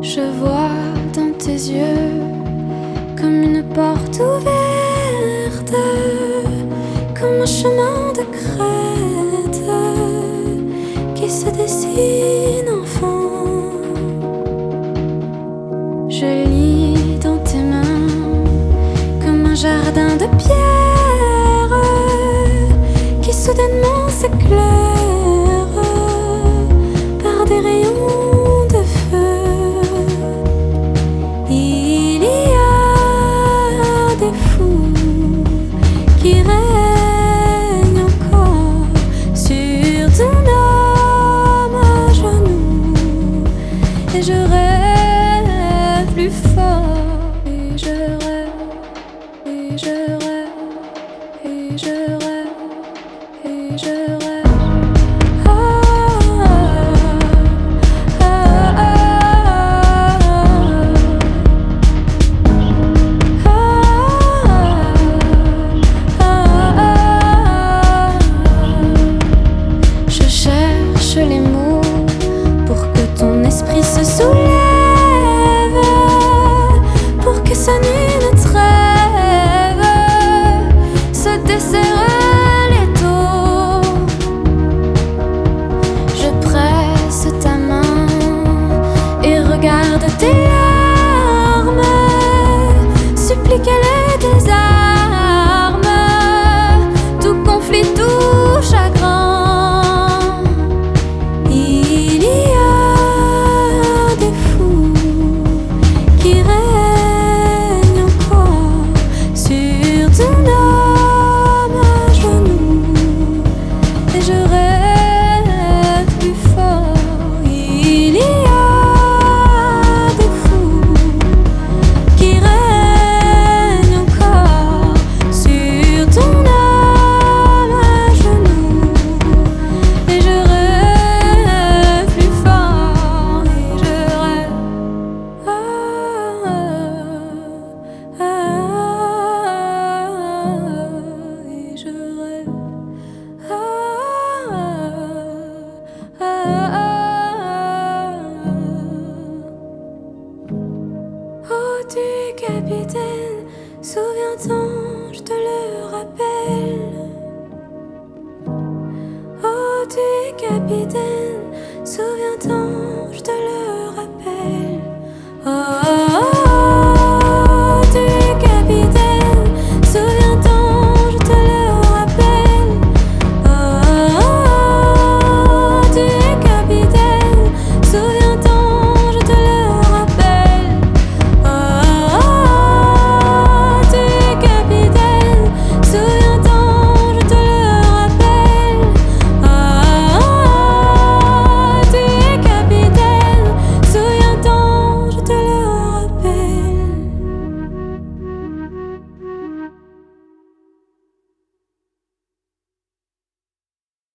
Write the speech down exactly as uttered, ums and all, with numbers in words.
Je vois dans tes yeux comme une porte ouverte, comme un chemin de crête qui se dessine enfin. Je lis dans tes mains comme un jardin de pierre qui soudainement s'éclaire par des rayons de feu. Il y a des fous qui règnent encore sur ton âme à genoux, et je rêve plus fort, et je rêve, et je rêve, et je rêve, et je rêve. Les mots pour que ton esprit se soulève, pour que sa nuit de trêve se desserre l'étau. Je presse ta main et regarde tes larmes, supplie qu'elle ait des armes, tout conflit, tout chagrin. Ah, ah, ah.